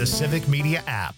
the Civic Media app.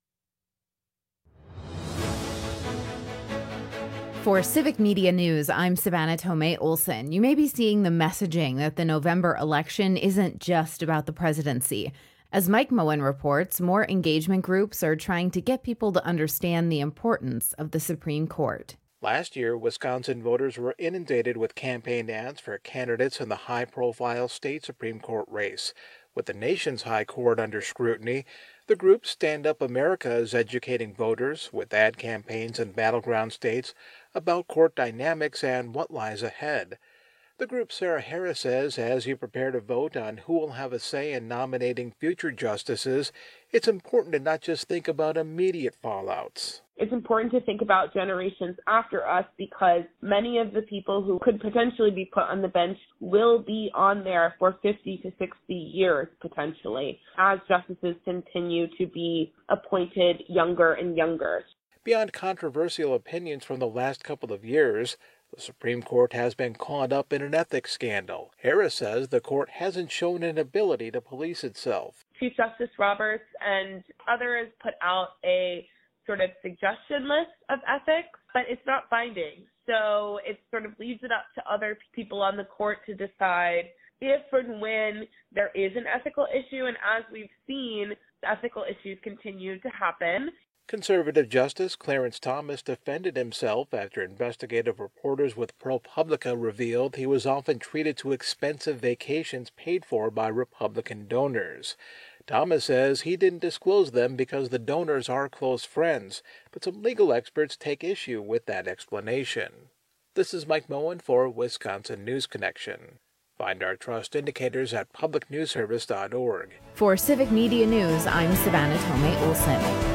For Civic Media News, I'm Savannah Tomei Olson. You may be seeing the messaging that the November election isn't just about the presidency. As Mike Moen reports, more engagement groups are trying to get people to understand the importance of the Supreme Court. Last year, Wisconsin voters were inundated with campaign ads for candidates in the high-profile state Supreme Court race. With the nation's high court under scrutiny, the group Stand Up America is educating voters with ad campaigns in battleground states about court dynamics and what lies ahead. The group Sarah Harris says as you prepare to vote on who will have a say in nominating future justices, it's important to not just think about immediate fallouts. It's important to think about generations after us because many of the people who could potentially be put on the bench will be on there for 50 to 60 years potentially as justices continue to be appointed younger and younger. Beyond controversial opinions from the last couple of years, the Supreme Court has been caught up in an ethics scandal. Harris says the court hasn't shown an ability to police itself. Chief Justice Roberts and others put out a sort of suggestion list of ethics, but it's not binding. So it sort of leaves it up to other people on the court to decide if and when there is an ethical issue. And as we've seen, ethical issues continue to happen. Conservative Justice Clarence Thomas defended himself after investigative reporters with ProPublica revealed he was often treated to expensive vacations paid for by Republican donors. Thomas says he didn't disclose them because the donors are close friends, but some legal experts take issue with that explanation. This is Mike Moen for Wisconsin News Connection. Find our trust indicators at publicnewsservice.org. For Civic Media News, I'm Savannah Tomei Olson.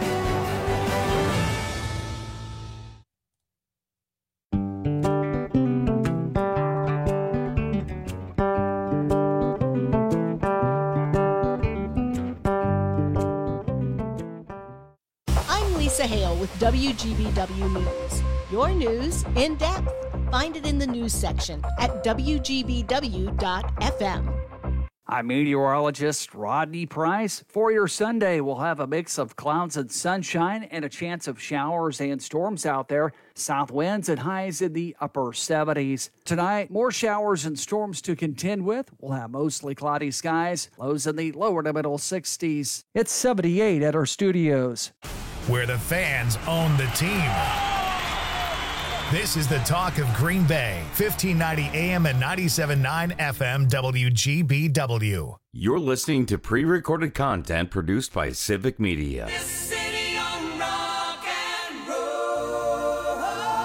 Hale with WGBW News. Your news in depth. Find it in the news section at WGBW.FM. I'm meteorologist Rodney Price. For your Sunday, we'll have a mix of clouds and sunshine and a chance of showers and storms out there. South winds and highs in the upper 70s. Tonight, more showers and storms to contend with. We'll have mostly cloudy skies, lows in the lower to middle 60s. It's 78 at our studios. Where the fans own the team. This is the talk of Green Bay, 1590 AM and 97.9 FM WGBW. You're listening to pre-recorded content produced by Civic Media. This city on rock and roll.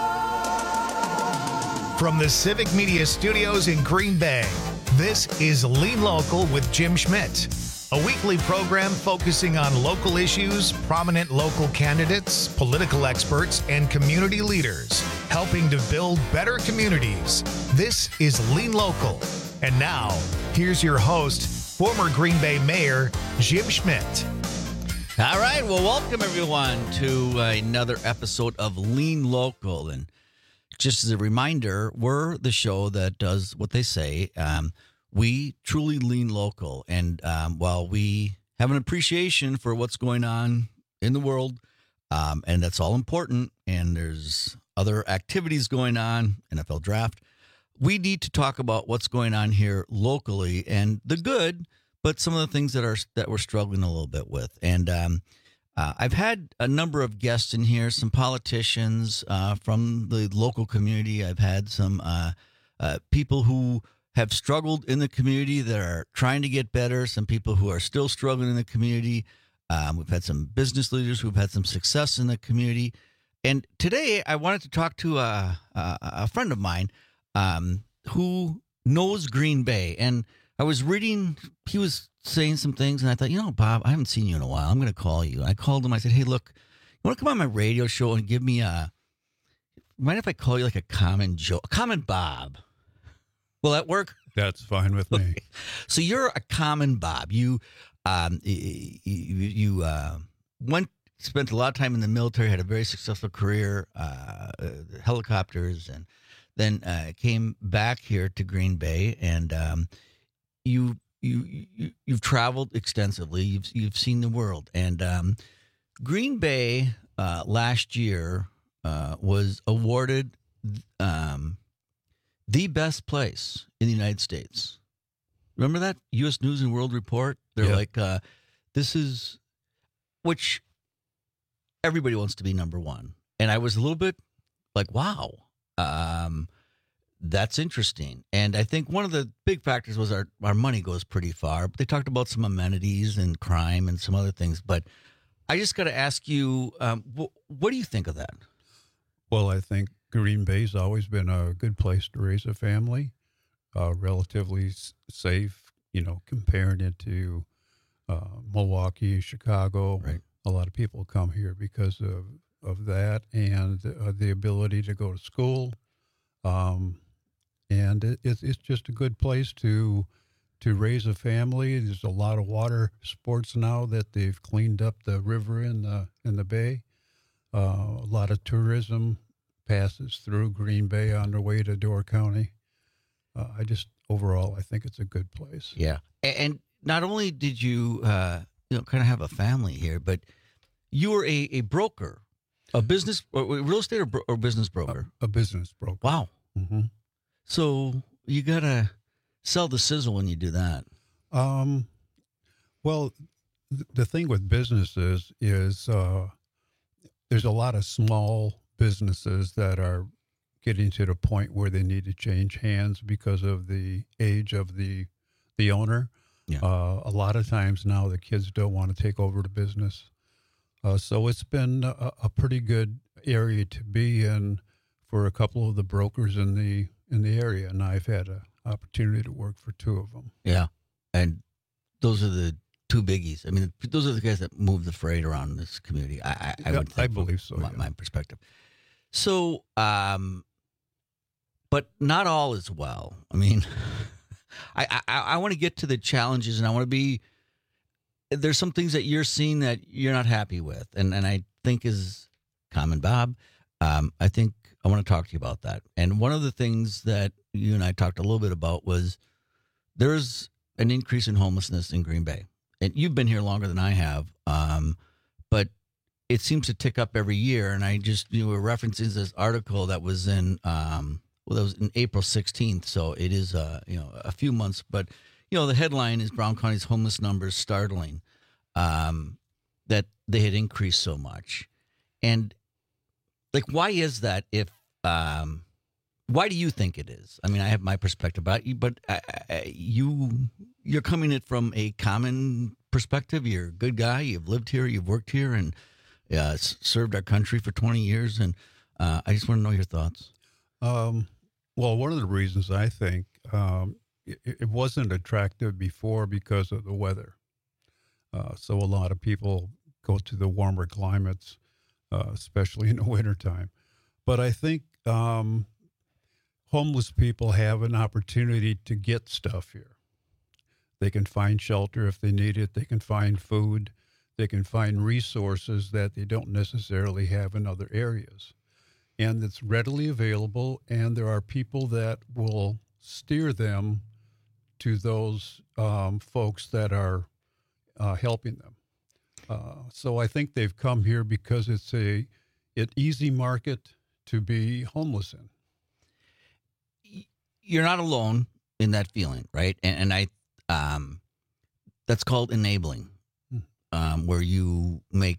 From the Civic Media Studios in Green Bay, this is Lean Local with Jim Schmidt. A weekly program focusing on local issues, prominent local candidates, political experts, and community leaders, helping to build better communities. This is Lean Local. And now, here's your host, former Green Bay Mayor, Jim Schmidt. All right, well, welcome everyone to another episode of Lean Local. And just as a reminder, we're the show that does what they say. We truly lean local, and while we have an appreciation for what's going on in the world, and that's all important, and there's other activities going on, NFL draft, we need to talk about what's going on here locally and the good, but some of the things that we're struggling a little bit with. And I've had a number of guests in here, some politicians from the local community. I've had some people who have struggled in the community that are trying to get better, some people who are still struggling in the community. We've had some business leaders who've had some success in the community. And today I wanted to talk to a friend of mine who knows Green Bay. And I was reading, he was saying some things, and I thought, Bob, I haven't seen you in a while. I'm going to call you. And I called him. I said, hey, look, you want to come on my radio show and give me mind if I call you like a common Joe, a common Bob? Will that work? That's fine with me. Okay. So you're a common Bob. You spent a lot of time in the military, had a very successful career, helicopters, and then came back here to Green Bay. And you you've traveled extensively. You've seen the world, and Green Bay last year was awarded the best place in the United States. Remember that U.S. News and World Report? They're like, this is, which everybody wants to be number one. And I was a little bit like, wow, that's interesting. And I think one of the big factors was our money goes pretty far. But they talked about some amenities and crime and some other things. But I just got to ask you, what do you think of that? Well, I think Green Bay's always been a good place to raise a family, relatively safe, comparing it to Milwaukee, Chicago. Right. A lot of people come here because of that and the ability to go to school. And it's just a good place to raise a family. There's a lot of water sports now that they've cleaned up the river in the bay. A lot of tourism passes through Green Bay on their way to Door County. Overall, I think it's a good place. Yeah. And not only did you, kind of have a family here, but you were a broker, a business, real estate or business broker? A business broker. Wow. Mm-hmm. So you got to sell the sizzle when you do that. Well, the thing with businesses is there's a lot of small businesses that are getting to the point where they need to change hands because of the age of the owner. Yeah. A lot of times now the kids don't want to take over the business. So it's been a pretty good area to be in for a couple of the brokers in the area, and I've had an opportunity to work for two of them. Yeah, and those are the two biggies. I mean, those are the guys that move the freight around this community. I would think, I believe so. My perspective. So, but not all is well. I mean, I want to get to the challenges, and I want to be. There's some things that you're seeing that you're not happy with, and I think is common, Bob. I think I want to talk to you about that. And one of the things that you and I talked a little bit about was there's an increase in homelessness in Green Bay. And you've been here longer than I have, but it seems to tick up every year. And I just, were referencing this article that was in, that was in April 16th. So it is, a few months. But, the headline is Brown County's homeless numbers startling, that they had increased so much. And like, why is that? Why do you think it is? I mean, I have my perspective about you, but you're coming at from a common perspective. You're a good guy. You've lived here. You've worked here, and served our country for 20 years. And I just want to know your thoughts. Well, one of the reasons I think it wasn't attractive before because of the weather. So a lot of people go to the warmer climates, especially in the wintertime. But I think homeless people have an opportunity to get stuff here. They can find shelter if they need it. They can find food. They can find resources that they don't necessarily have in other areas. And it's readily available, and there are people that will steer them to those folks that are helping them. So I think they've come here because it's an easy market to be homeless in. You're not alone in that feeling, right? And I, that's called enabling, where you make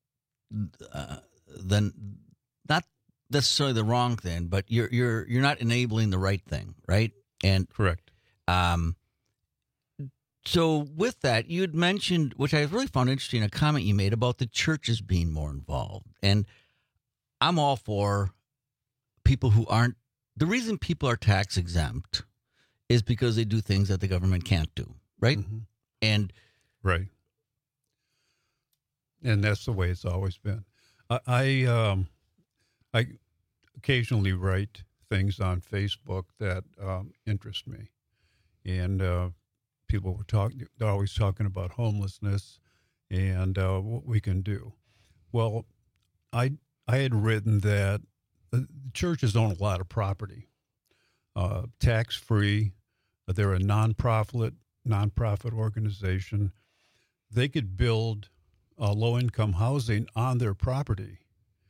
then not necessarily the wrong thing, but you're not enabling the right thing, right? And correct. So with that, you had mentioned, which I really found interesting, a comment you made about the churches being more involved. And I'm all for people who aren't. The reason people are tax exempt is because they do things that the government can't do, right? Mm-hmm. And right. And that's the way it's always been. I occasionally write things on Facebook that interest me, and people they're always talking about homelessness and what we can do. Well, I had written that the churches own a lot of property, tax-free. They're a nonprofit nonprofit organization, they could build low-income housing on their property.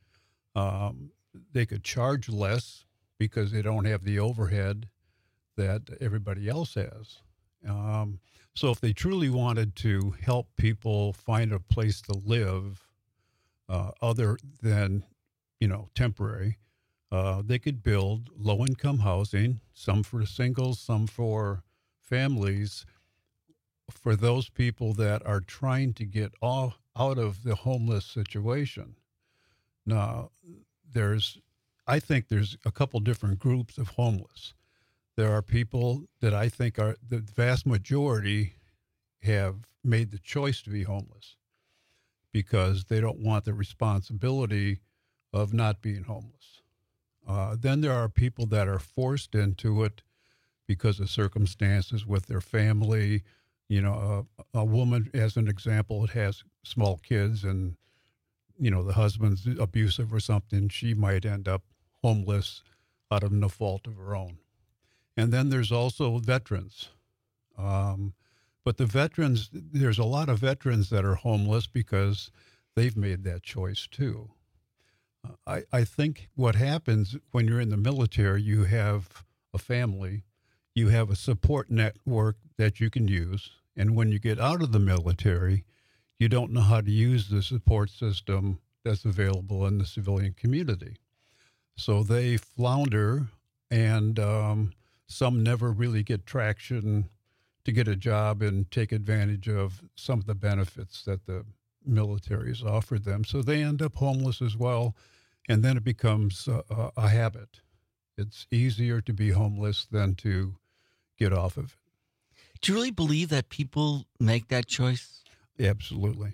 They could charge less because they don't have the overhead that everybody else has. So if they truly wanted to help people find a place to live other than, temporary, they could build low-income housing, some for singles, some for families, for those people that are trying to get out of the homeless situation. Now, I think there's a couple different groups of homeless. There are people that I think are the vast majority have made the choice to be homeless because they don't want the responsibility of not being homeless. Then there are people that are forced into it because of circumstances with their family. A woman, as an example, has small kids and, the husband's abusive or something. She might end up homeless out of no fault of her own. And then there's also veterans. But the veterans, there's a lot of veterans that are homeless because they've made that choice too. I think what happens when you're in the military, you have a family, you have a support network that you can use. And when you get out of the military, you don't know how to use the support system that's available in the civilian community. So they flounder, and some never really get traction to get a job and take advantage of some of the benefits that the military has offered them. So they end up homeless as well, and then it becomes a habit. It's easier to be homeless than to get off of it. Do you really believe that people make that choice? Absolutely.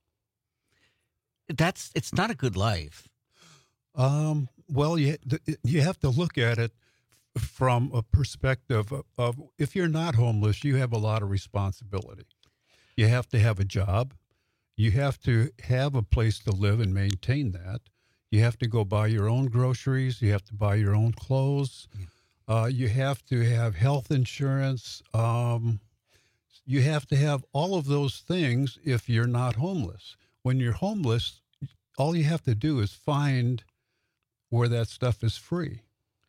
It's not a good life. Well, you have to look at it from a perspective of if you're not homeless, you have a lot of responsibility. You have to have a job. You have to have a place to live and maintain that. You have to go buy your own groceries. You have to buy your own clothes. You have to have health insurance. You have to have all of those things if you're not homeless. When you're homeless, all you have to do is find where that stuff is free.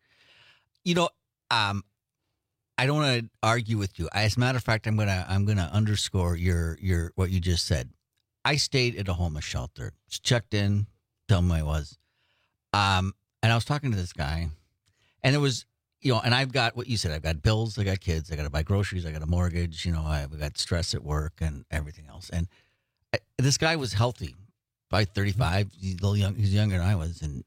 I don't want to argue with you. As a matter of fact, I'm gonna underscore your what you just said. I stayed at a homeless shelter. Just checked in, told him I was, and I was talking to this guy, and it was, and I've got what you said. I've got bills, I got kids, I got to buy groceries, I got a mortgage. I've got stress at work and everything else. And this guy was healthy, probably 35. He's a little young. He's younger than I was, and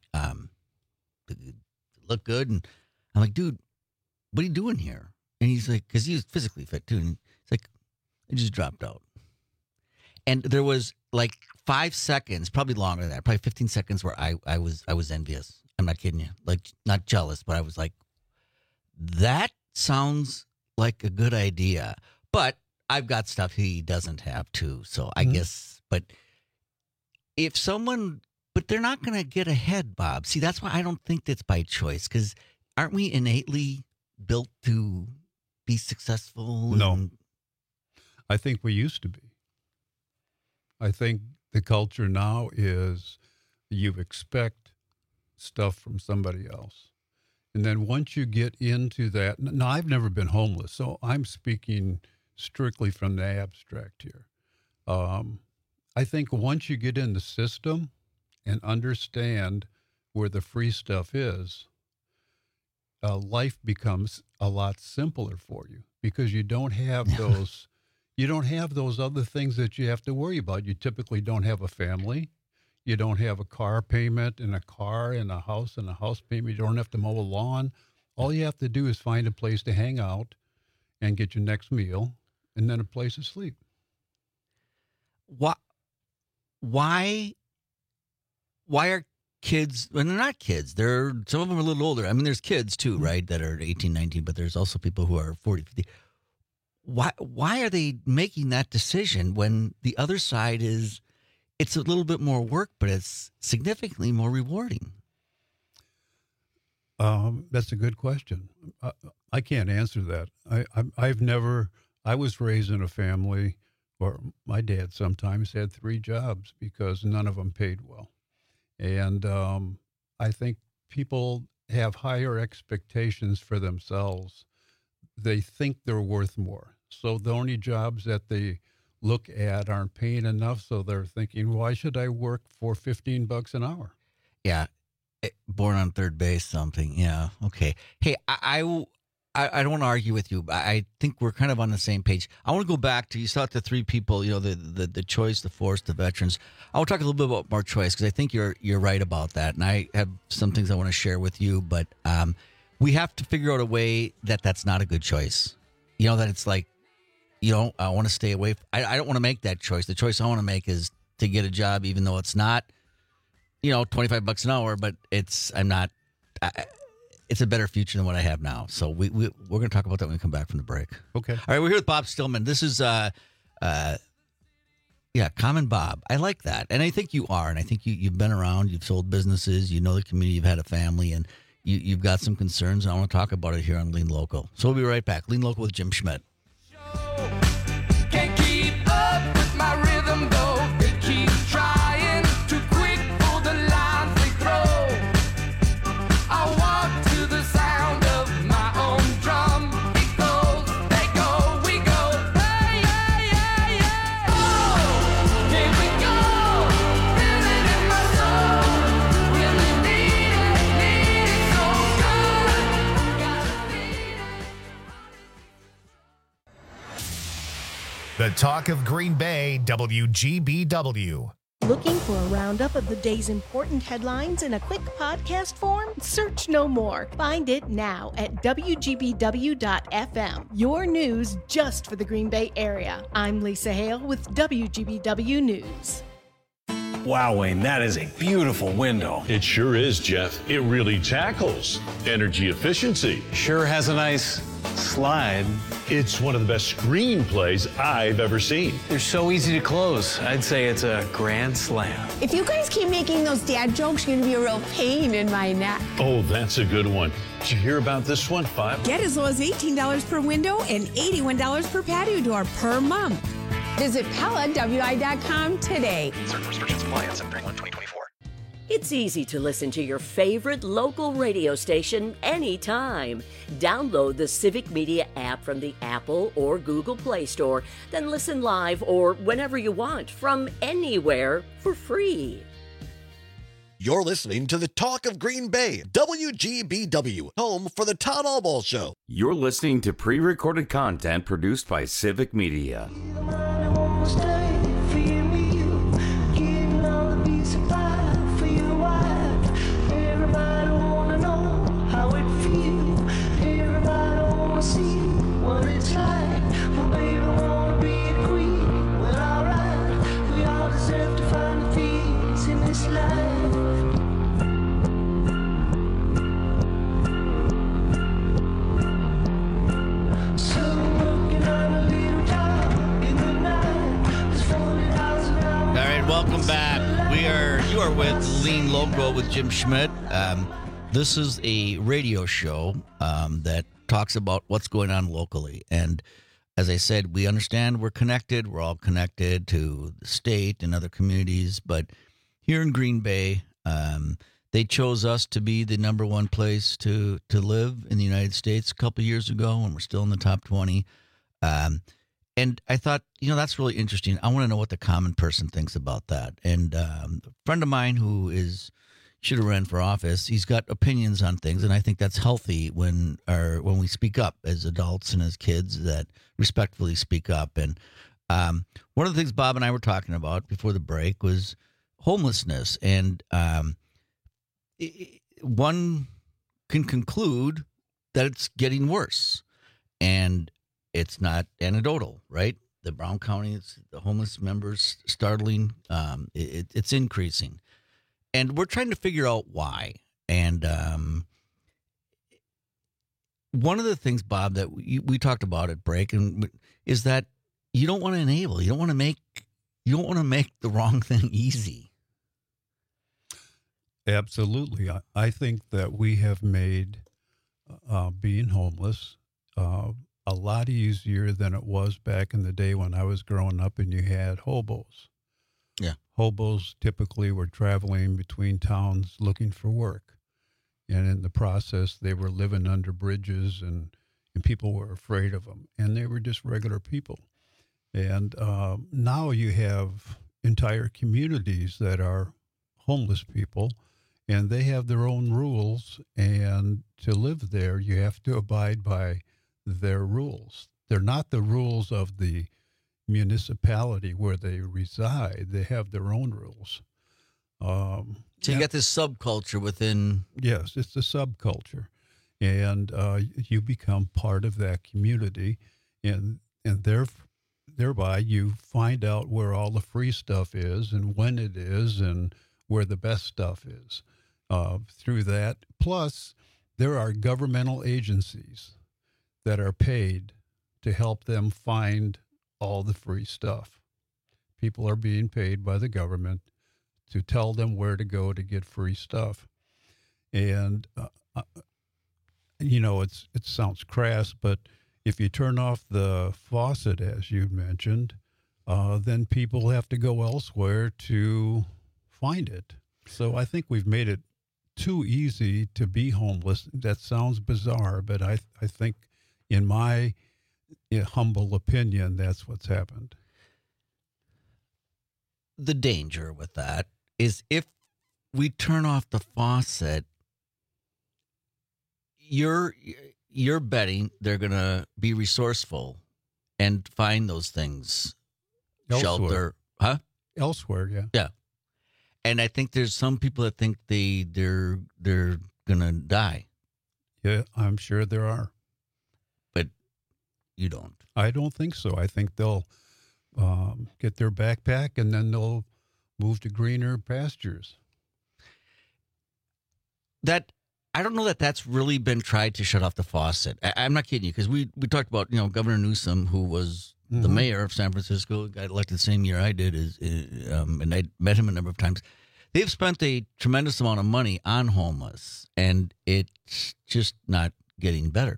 looked good. And I'm like, dude, what are you doing here? And he's like, because he was physically fit too. And he's like, I just dropped out. And there was like 5 seconds, probably longer than that, probably 15 seconds where I was envious. I'm not kidding you. Like, not jealous, but I was like, that sounds like a good idea. But I've got stuff he doesn't have too. So I guess, but if someone, but they're not going to get ahead, Bob. See, that's why I don't think that's by choice, because aren't we innately built to be successful? No. I think we used to be. I think the culture now is you expect stuff from somebody else. And then once you get into that, now I've never been homeless, so I'm speaking strictly from the abstract here. I think once you get in the system and understand where the free stuff is, life becomes a lot simpler for you because you don't have those. You don't have those other things that you have to worry about. You typically don't have a family. You don't have a car payment and a car and a house payment. You don't have to mow a lawn. All you have to do is find a place to hang out and get your next meal and then a place to sleep. Why are kids, when they're not kids, some of them are a little older. I mean, there's kids too, right, that are 18, 19, but there's also people who are 40, 50. Why are they making that decision when the other side is, it's a little bit more work, but it's significantly more rewarding? That's a good question. I can't answer that. I've never I was raised in a family where my dad sometimes had 3 jobs because none of them paid well. And I think people have higher expectations for themselves. They think they're worth more. So the only jobs that they look at aren't paying enough. So they're thinking, why should I work for $15 an hour? Yeah. Born on third base, something. Yeah. Okay. Hey, I don't want to argue with you, but I think we're kind of on the same page. I want to go back to, you saw the 3 people, the choice, the force, the veterans. I will talk a little bit about more choice because I think you're right about that. And I have some things I want to share with you, but we have to figure out a way that's not a good choice. That it's like, I want to stay away. I don't want to make that choice. The choice I want to make is to get a job, even though it's not, $25 an hour, but it's a better future than what I have now. So we're going to talk about that when we come back from the break. Okay. All right, we're here with Bob Stillman. This is, Common Bob. I like that. And I think you are. And I think you've been around. You've sold businesses. You know the community. You've had a family. And you've got some concerns. And I want to talk about it here on Lean Local. So we'll be right back. Lean Local with Jim Schmidt. Can't keep up with my rhythm, though. They keep trying. Too quick for the lines they throw. I walk to the sound of my own drum. It goes, they go, we go. Hey, hey, hey, hey. Oh, here we go. Feel it in my soul. Really need it so good. Gotta need it. The Talk of Green Bay, WGBW. Looking for a roundup of the day's important headlines in a quick podcast form? Search no more. Find it now at WGBW.FM. Your news just for the Green Bay area. I'm Lisa Hale with WGBW News. Wow, Wayne, that is a beautiful window. It sure is, Jeff. It really tackles energy efficiency. Sure has a nice slide. It's one of the best screenplays I've ever seen. They're so easy to close. I'd say it's a grand slam. If you guys keep making those dad jokes, you're going to be a real pain in my neck. Oh, that's a good one. Did you hear about this one, Bob? Get as low as $18 per window and $81 per patio door per month. Visit PellaWI.com today. Certain restrictions apply on 7/31/2024. It's easy to listen to your favorite local radio station anytime. Download the Civic Media app from the Apple or Google Play Store, then listen live or whenever you want from anywhere for free. You're listening to the Talk of Green Bay, WGBW, home for the Todd Allball Show. You're listening to pre-recorded content produced by Civic Media. Welcome back. You are with Lean Local with Jim Schmidt. This is a radio show that talks about what's going on locally. And as I said, we understand we're connected. We're all connected to the state and other communities. But here in Green Bay, they chose us to be the number one place to live in the United States a couple years ago, and we're still in the top 20. And I thought, that's really interesting. I want to know what the common person thinks about that. And a friend of mine who should have ran for office, he's got opinions on things, and I think that's healthy when we speak up as adults and as kids, that respectfully speak up. And one of the things Bob and I were talking about before the break was homelessness. And one can conclude that it's getting worse. And it's not anecdotal, right? The Brown County, the homeless members, startling. It's increasing. And we're trying to figure out why. And one of the things, Bob, that we talked about at break is that you don't want to enable. You don't want to make the wrong thing easy. Absolutely. I think that we have made being homeless a lot easier than it was back in the day when I was growing up and you had hobos. Yeah. Hobos typically were traveling between towns looking for work. And in the process, they were living under bridges and people were afraid of them. And they were just regular people. And now you have entire communities that are homeless people, and they have their own rules. And to live there, you have to abide by their rules. They're not the rules of the municipality where they reside. They have their own rules. So you got this subculture within. Yes, it's a subculture, and you become part of that community, and thereby you find out where all the free stuff is and when it is and where the best stuff is. Through that, plus there are governmental agencies that are paid to help them find all the free stuff. People are being paid by the government to tell them where to go to get free stuff. And, it sounds crass, but if you turn off the faucet, as you mentioned, then people have to go elsewhere to find it. So I think we've made it too easy to be homeless. That sounds bizarre, but I think in my humble opinion, that's what's happened. The danger with that is if we turn off the faucet, you're betting they're going to be resourceful and find those things. Elsewhere. Shelter. Huh? Elsewhere, yeah. Yeah. And I think there's some people that think they're going to die. Yeah, I'm sure there are. But you don't. I don't think so. I think they'll get their backpack and then they'll move to greener pastures. I don't know that that's really been tried to shut off the faucet. I'm not kidding you, because we talked about Governor Newsom, who was the mayor of San Francisco, got elected the same year I did, and I met him a number of times. They've spent a tremendous amount of money on homeless, and it's just not getting better.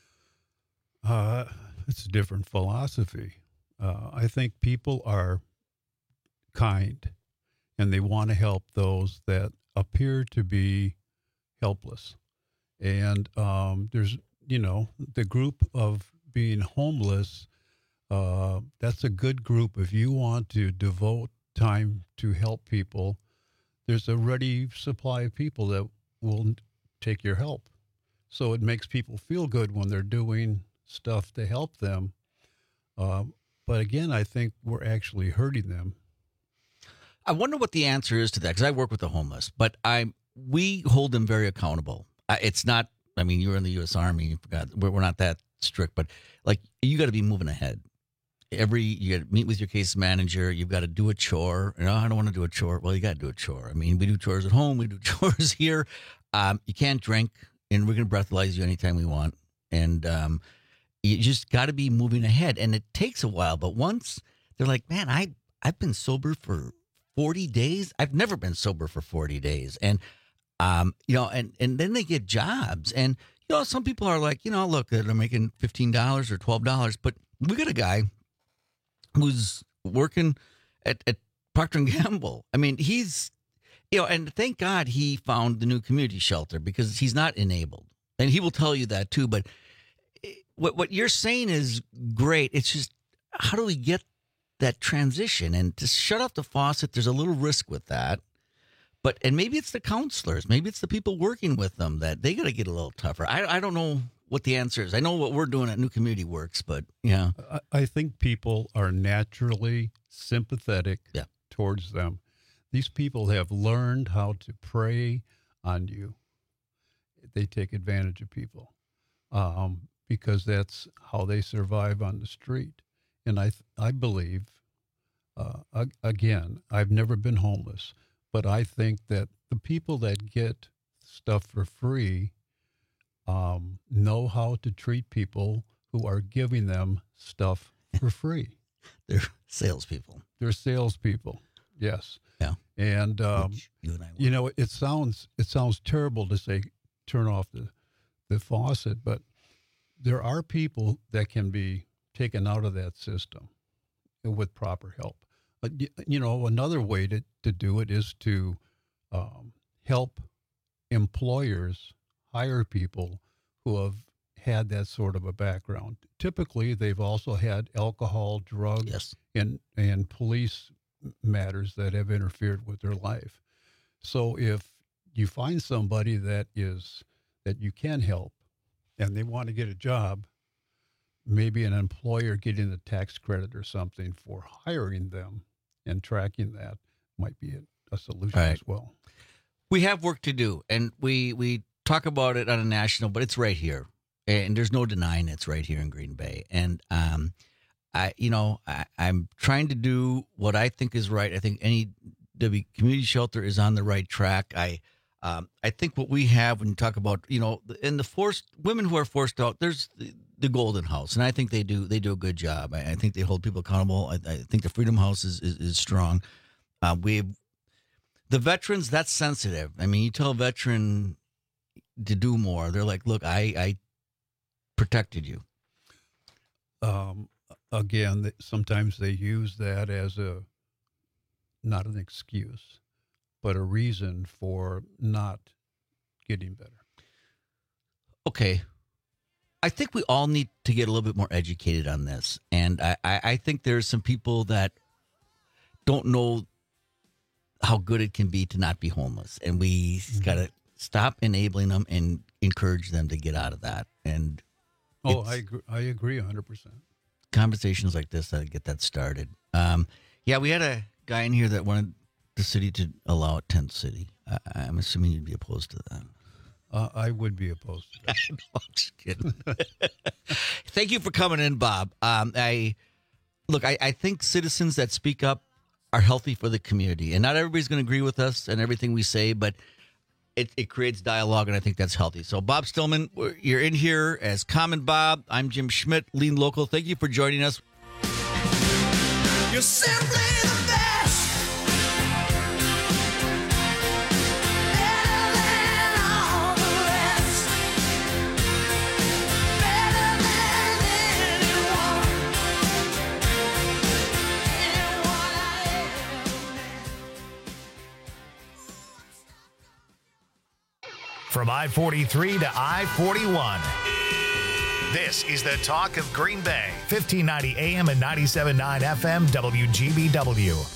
It's a different philosophy. I think people are kind, and they want to help those that appear to be helpless. And there's, the group of being homeless, that's a good group. If you want to devote time to help people, there's a ready supply of people that will take your help. So it makes people feel good when they're doing stuff to help them. But again, I think we're actually hurting them. I wonder what the answer is to that, because I work with the homeless, but we hold them very accountable. It's not, you were in the U.S. Army, you forgot, we're not that strict, but you got to be moving ahead. You got to meet with your case manager. You've got to do a chore. I don't want to do a chore. Well, you got to do a chore. We do chores at home. We do chores here. You can't drink, and we're going to breathalyze you anytime we want. And you just got to be moving ahead. And it takes a while. But once they're like, man, I've been sober for 40 days. I've never been sober for 40 days. And, and then they get jobs. And, some people are like, look, they're making $15 or $12. But we got a guy who's working at Procter & Gamble. He's, and thank God he found the new community shelter, because he's not enabled. And he will tell you that too. But what you're saying is great. It's just, how do we get that transition? And to shut off the faucet, there's a little risk with that. And maybe it's the counselors, maybe it's the people working with them, that they got to get a little tougher. I don't know what the answer is. I know what we're doing at New Community works, but yeah. I think people are naturally sympathetic towards them. These people have learned how to prey on you. They take advantage of people because that's how they survive on the street. And I believe, again, I've never been homeless, but I think that the people that get stuff for free know how to treat people who are giving them stuff for free. They're salespeople. They're salespeople. Yes. Yeah. And you and I it sounds terrible to say turn off the faucet, but there are people that can be taken out of that system with proper help. But, another way to do it is to help employers hire people who have had that sort of a background. Typically, they've also had alcohol, drugs, and police matters that have interfered with their life. So if you find somebody that you can help and they want to get a job, maybe an employer getting a tax credit or something for hiring them and tracking that might be a solution as well. We have work to do, and we talk about it on a national, but it's right here. And there's no denying it's right here in Green Bay. And I'm trying to do what I think is right. I think any community shelter is on the right track. I think what we have when you talk about, in the forced women who are forced out, there's the Golden House, and I think they do a good job. I think they hold people accountable. I think the Freedom House is strong. The veterans, that's sensitive. I mean, you tell a veteran to do more, they're like, look, I protected you. Again, sometimes they use that as not an excuse, but a reason for not getting better. Okay. I think we all need to get a little bit more educated on this. And I think there's some people that don't know how good it can be to not be homeless. And we got to stop enabling them and encourage them to get out of that. And I agree 100%. Conversations like this that get that started. We had a guy in here that wanted the city to allow a tent city. I'm assuming you'd be opposed to that. I would be opposed to that. No, I'm just kidding. Thank you for coming in, Bob. I think citizens that speak up are healthy for the community. And not everybody's going to agree with us and everything we say, but it creates dialogue, and I think that's healthy. So, Bob Stillman, you're in here as Common Bob. I'm Jim Schmidt, Lean Local. Thank you for joining us. You're simply the best. Better than all the rest. Better than anyone. Anyone I ever met. From I-43 to I-41. This is the Talk of Green Bay, 1590 AM and 97.9 FM WGBW.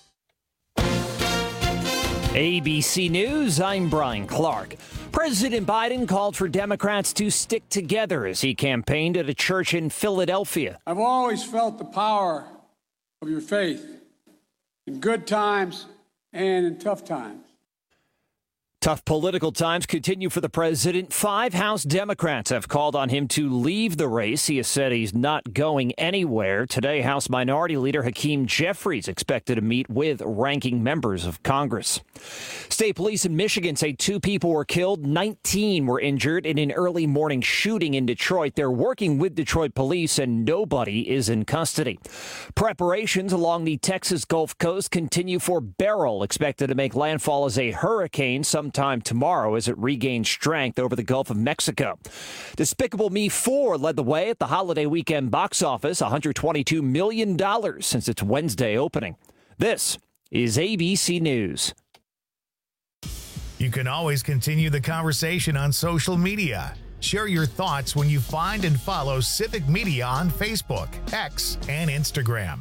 ABC News, I'm Brian Clark. President Biden called for Democrats to stick together as he campaigned at a church in Philadelphia. I've always felt the power of your faith in good times and in tough times. Tough political times continue for the president. 5 House Democrats have called on him to leave the race. He has said he's not going anywhere. Today, House Minority Leader Hakeem Jeffries expected to meet with ranking members of Congress. State police in Michigan say 2 people were killed, 19 were injured in an early morning shooting in Detroit. They're working with Detroit police and nobody is in custody. Preparations along the Texas Gulf Coast continue for Beryl, expected to make landfall as a hurricane sometime tomorrow as it regains strength over the Gulf of Mexico. Despicable Me 4 led the way at the holiday weekend box office, $122 million since its Wednesday opening. This is ABC News. You can always continue the conversation on social media. Share your thoughts when you find and follow Civic Media on Facebook, X, and Instagram.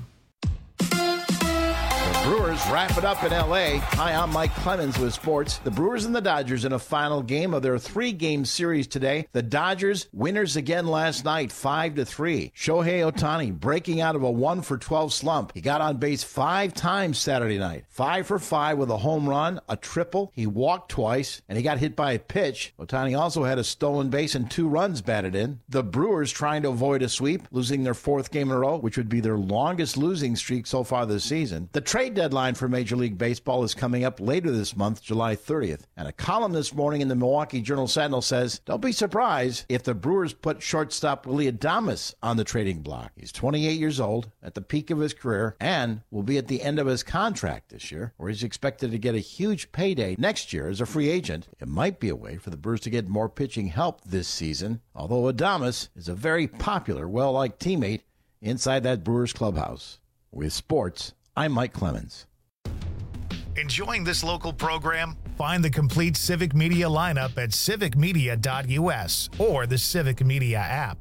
Brewers wrap it up in L.A. Hi, I'm Mike Clemens with sports. The Brewers and the Dodgers in a final game of their 3-game series today. The Dodgers winners again last night, 5-3. Shohei Ohtani breaking out of a 1-for-12 slump. He got on base 5 times Saturday night. 5 for 5 with a home run, a triple. He walked twice, and he got hit by a pitch. Ohtani also had a stolen base and 2 runs batted in. The Brewers trying to avoid a sweep, losing their 4th game in a row, which would be their longest losing streak so far this season. The trade trade deadline for Major League Baseball is coming up later this month, July 30th. And a column this morning in the Milwaukee Journal-Sentinel says, don't be surprised if the Brewers put shortstop Willy Adames on the trading block. He's 28 years old, at the peak of his career, and will be at the end of his contract this year, where he's expected to get a huge payday next year as a free agent. It might be a way for the Brewers to get more pitching help this season, although Adames is a very popular, well-liked teammate inside that Brewers clubhouse. With sports, I'm Mike Clemens. Enjoying this local program? Find the complete Civic Media lineup at civicmedia.us or the Civic Media app.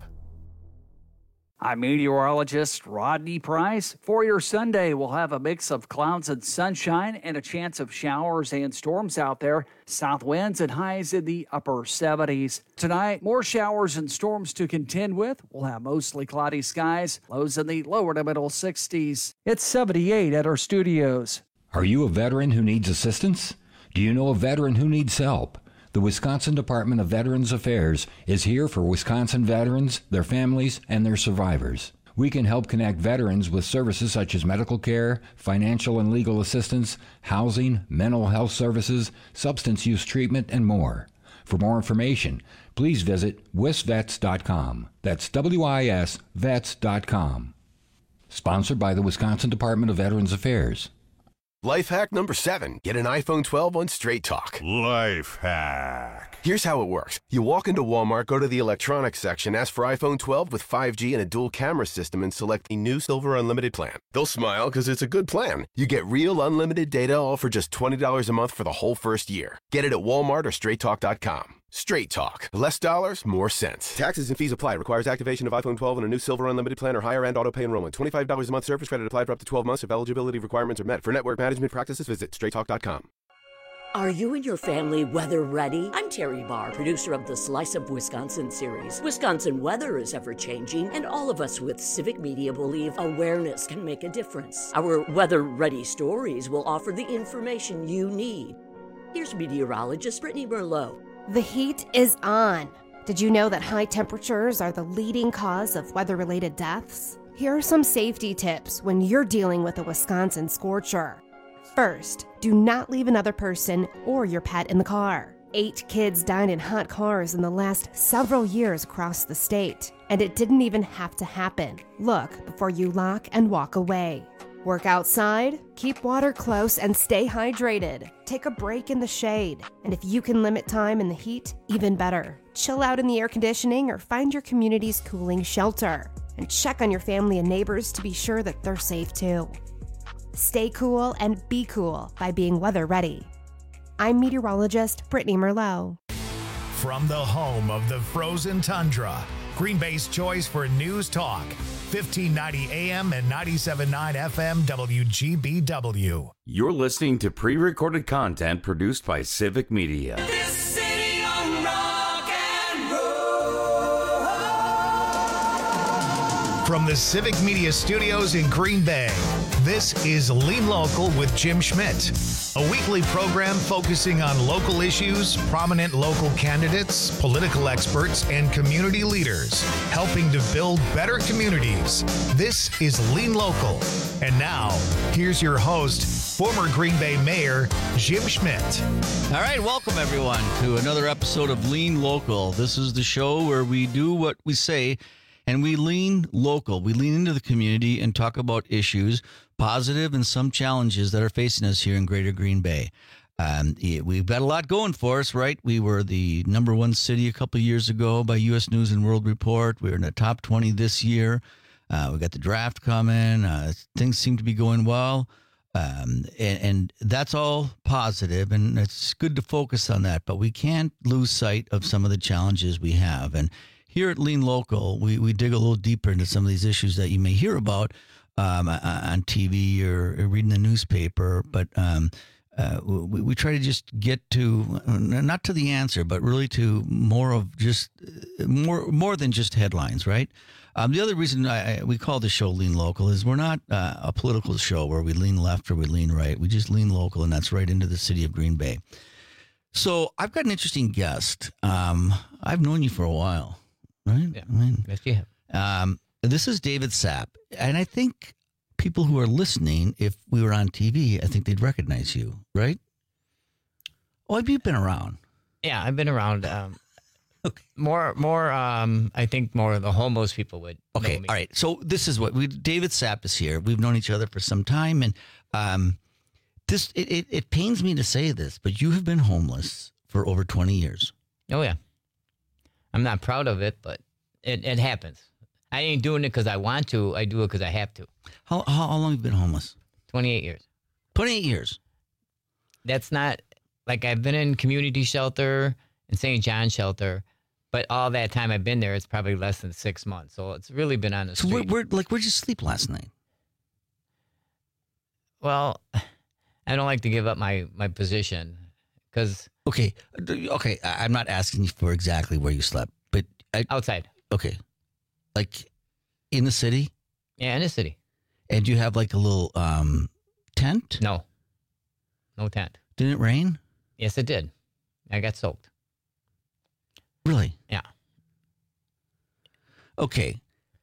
I'm meteorologist Rodney Price. For your Sunday, we'll have a mix of clouds and sunshine and a chance of showers and storms out there. South winds and highs in the upper 70s. Tonight, more showers and storms to contend with. We'll have mostly cloudy skies, lows in the lower to middle 60s. It's 78 at our studios. Are you a veteran who needs assistance? Do you know a veteran who needs help? The Wisconsin Department of Veterans Affairs is here for Wisconsin veterans, their families, and their survivors. We can help connect veterans with services such as medical care, financial and legal assistance, housing, mental health services, substance use treatment, and more. For more information, please visit wisvets.com. That's WIS vets.com. Sponsored by the Wisconsin Department of Veterans Affairs. Life hack number 7. Get an iPhone 12 on Straight Talk. Life hack. Here's how it works. You walk into Walmart, go to the electronics section, ask for iPhone 12 with 5G and a dual camera system, and select the new Silver Unlimited plan. They'll smile because it's a good plan. You get real unlimited data all for just $20 a month for the whole first year. Get it at Walmart or StraightTalk.com. Straight Talk. Less dollars, more sense. Taxes and fees apply. Requires activation of iPhone 12 and a new Silver Unlimited plan or higher end auto pay enrollment. $25 a month service credit applied for up to 12 months if eligibility requirements are met. For network management practices, visit StraightTalk.com. Are you and your family weather ready? I'm Terry Barr, producer of the Slice of Wisconsin series. Wisconsin weather is ever changing, and all of us with Civic Media believe awareness can make a difference. Our weather ready stories will offer the information you need. Here's meteorologist Brittany Merlot. The heat is on. Did you know that high temperatures are the leading cause of weather-related deaths? Here are some safety tips when you're dealing with a Wisconsin scorcher. First, do not leave another person or your pet in the car. 8 kids died in hot cars in the last several years across the state, and it didn't even have to happen. Look before you lock and walk away. Work outside, keep water close, and stay hydrated. Take a break in the shade. And if you can limit time in the heat, even better. Chill out in the air conditioning or find your community's cooling shelter. And check on your family and neighbors to be sure that they're safe too. Stay cool and be cool by being weather ready. I'm meteorologist Brittany Merlot. From the home of the frozen tundra, Green Bay's choice for news talk. 1590 AM and 97.9 FM WGBW. You're listening to pre-recorded content produced by Civic Media. This city on rock and roll. From the Civic Media Studios in Green Bay, this is Lean Local with Jim Schmidt, a weekly program focusing on local issues, prominent local candidates, political experts, and community leaders, helping to build better communities. This is Lean Local. And now, here's your host, former Green Bay Mayor, Jim Schmidt. All right, welcome everyone to another episode of Lean Local. This is the show where we do what we say and we lean local. We lean into the community and talk about issues, positive and some challenges that are facing us here in Greater Green Bay. We've got a lot going for us, right? We were the #1 city a couple of years ago by U.S. News and World Report. We're in the top 20 this year. We got the draft coming. Things seem to be going well. And that's all positive, and it's good to focus on that. But we can't lose sight of some of the challenges we have. And here at Lean Local, we dig a little deeper into some of these issues that you may hear about on TV or reading the newspaper. But we try to just get to, not to the answer, but really to more than just headlines, right? The other reason we call the show Lean Local is we're not a political show where we lean left or we lean right. We just lean local, and that's right into the city of Green Bay. So I've got an interesting guest. I've known you for a while, right? Yeah. Yes, you have. This is David Sapp, and I think people who are listening, if we were on TV, I think they'd recognize you, right? Oh, have you been around? Yeah, I've been around. Okay. More. I think more of the homeless people would. Okay, know me. all right. So this is what David Sapp is here. We've known each other for some time, and it pains me to say this, but you have been homeless for over 20 years. Oh yeah. I'm not proud of it, but it happens. I ain't doing it because I want to. I do it because I have to. How long have you been homeless? 28 years. 28 years. That's not like I've been in community shelter and St. John shelter. But all that time I've been there, it's probably less than 6 months. So it's really been on the street. So where'd you sleep last night? Well, I don't like to give up my position because... Okay. I'm not asking you for exactly where you slept, but... outside. Okay. Like in the city? Yeah, in the city. And you have like a little tent? No. No tent. Did it rain? Yes, it did. I got soaked. Really? Yeah. Okay.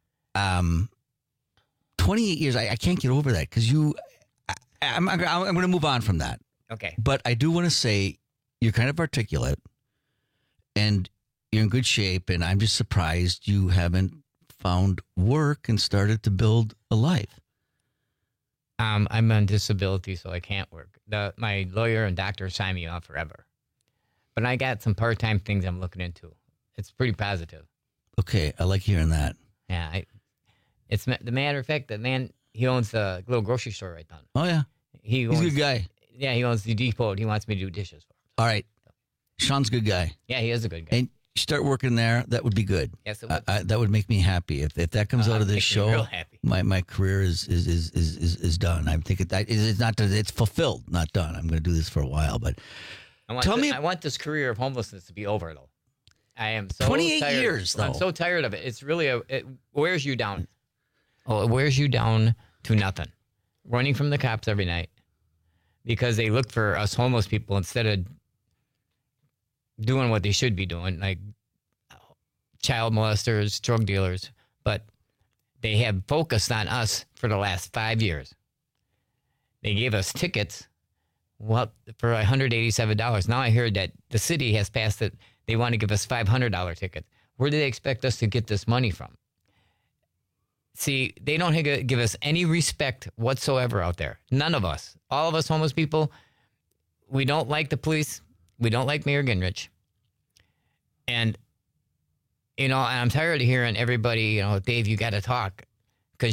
28 years. I can't get over that because I'm going to move on from that. Okay. But I do want to say you're kind of articulate and you're in good shape. And I'm just surprised you haven't found work and started to build a life. I'm on disability, so I can't work. My lawyer and doctor signed me off forever. But I got some part-time things I'm looking into. It's pretty positive. Okay, I like hearing that. Yeah, it's the matter of fact, the man, he owns a little grocery store right down. Oh, yeah. He's a good guy. Yeah, he owns the depot. He wants me to do dishes for him. All right. Sean's a good guy. Yeah, he is a good guy. And you start working there, that would be good. Yes, it would. That would make me happy. If that comes out of this show, real happy. my career is done. I think it's not. It's fulfilled, not done. I'm going to do this for a while, but I want this career of homelessness to be over, though. I am so 28 tired. years, though. I'm so tired of it. It's really it wears you down. Oh, it wears you down to nothing. Running from the cops every night because they look for us homeless people instead of doing what they should be doing, like child molesters, drug dealers. But they have focused on us for the last 5 years. They gave us tickets, well, for $187. Now I heard that the city has passed it. They want to give us $500 tickets. Where do they expect us to get this money from? See, they don't give us any respect whatsoever out there. None of us. All of us homeless people, we don't like the police. We don't like Mayor Gingrich. And, and I'm tired of hearing everybody, Dave, you got to talk. Because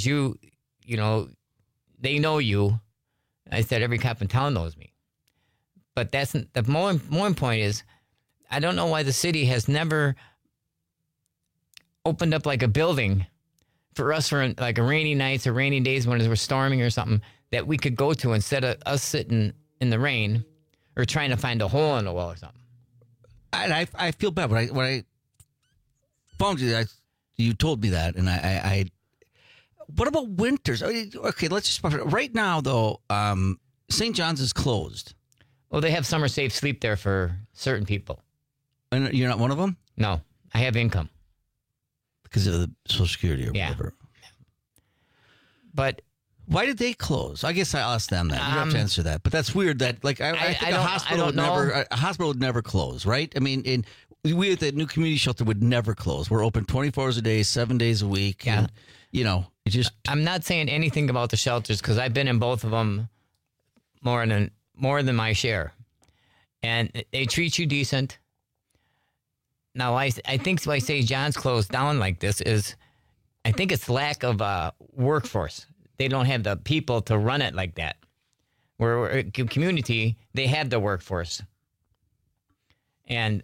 they know you. I said every cop in town knows me. But that's the more important point is, I don't know why the city has never opened up like a building for us for like a rainy nights or rainy days when it was storming or something that we could go to instead of us sitting in the rain or trying to find a hole in the wall or something. And I feel bad when I phoned you. You told me that, and I what about winters? Okay, let's just right now though. St. John's is closed. Well, they have summer safe sleep there for certain people. And you're not one of them? No, I have income because of the Social Security or whatever. But why did they close? I guess I'll ask them that. You don't have to answer that. But that's weird. That I think a hospital would never close, right? I mean, we at the new community shelter would never close. We're open 24 hours a day, 7 days a week. Yeah. And, I'm not saying anything about the shelters because I've been in both of them more than my share, and they treat you decent. Now, I think why St. John's closed down like this is, I think it's lack of workforce. They don't have the people to run it like that. Where a community, they have the workforce. And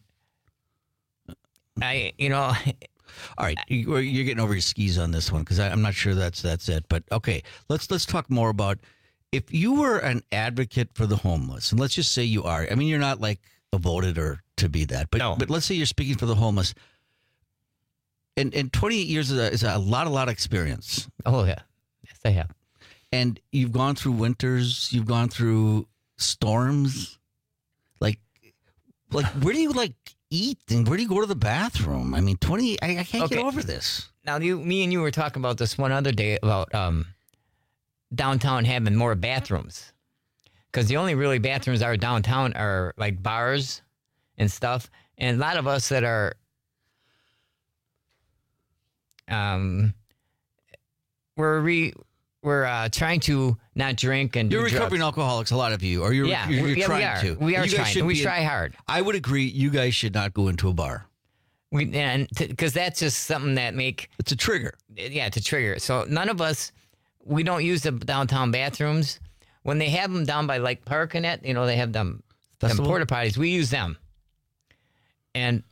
all right, you're getting over your skis on this one because I'm not sure that's it. But okay, let's talk more about if you were an advocate for the homeless, and let's just say you are. I mean, you're not like voted or to be that, but no. But let's say you're speaking for the homeless. And 28 years is a lot of experience. Oh yeah, yes I have. And you've gone through winters, you've gone through storms. Like where do you eat and where do you go to the bathroom? I mean, I can't get over this. Now me and you were talking about this one other day about downtown having more bathrooms. Because the only really bathrooms are downtown are like bars and stuff. And a lot of us that are we're trying to not drink and do You're drugs. recovering alcoholics, a lot of you, or you're trying to. We are You guys trying. should We be try hard. I would agree. You guys should not go into a bar. Because that's just something that it's a trigger. Yeah, it's a trigger. So none of us, we don't use the downtown bathrooms. When they have them down by Lake Park and that, they have them porta potties. We use them. And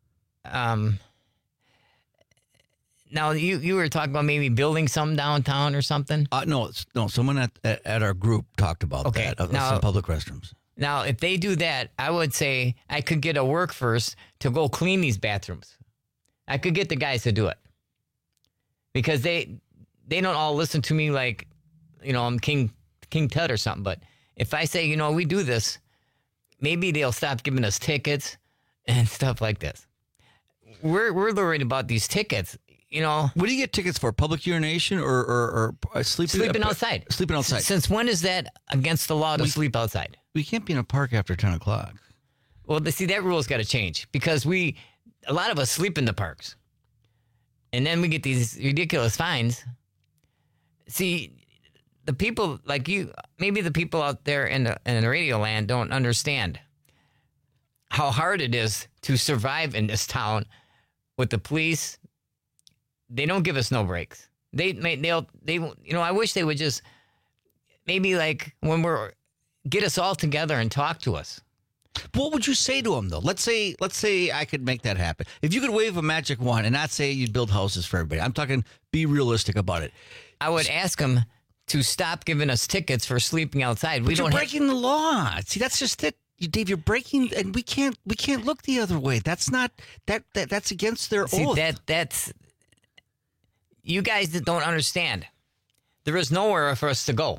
now you were talking about maybe building some downtown or something. No. Someone at our group talked about that. Some public restrooms. Now, if they do that, I would say I could get a work first to go clean these bathrooms. I could get the guys to do it because they don't all listen to me like, I'm King Tut or something. But if I say, we do this, maybe they'll stop giving us tickets and stuff like this. We're worried about these tickets. What do you get tickets for? Public urination or sleeping outside? Sleeping outside. Since when is that against the law to sleep outside? We can't be in a park after 10 o'clock. Well, see, that rule's got to change because a lot of us sleep in the parks. And then we get these ridiculous fines. See, the people like you, maybe the people out there in the radio land don't understand how hard it is to survive in this town with the police. They don't give us no breaks. I wish they would just maybe like when get us all together and talk to us. What would you say to them though? Let's say I could make that happen. If you could wave a magic wand and not say you'd build houses for everybody. I'm talking be realistic about it. I would ask them to stop giving us tickets for sleeping outside. You're breaking the law. See, that's just it. Dave, you're breaking, and we can't look the other way. That's not that's against their oath. That's you guys that don't understand. There is nowhere for us to go.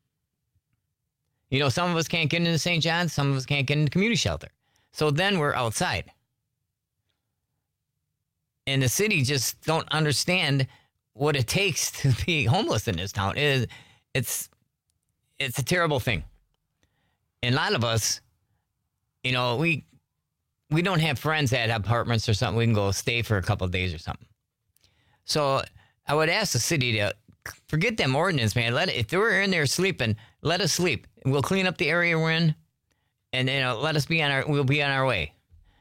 Some of us can't get into St. John's, some of us can't get into community shelter. So then we're outside. And the city just don't understand what it takes to be homeless in this town. It's a terrible thing. And a lot of us, we don't have friends that have apartments or something. We can go stay for a couple of days or something. So I would ask the city to forget them ordinance, man. If we're in there sleeping, let us sleep. We'll clean up the area we're in, and let us we'll be on our way.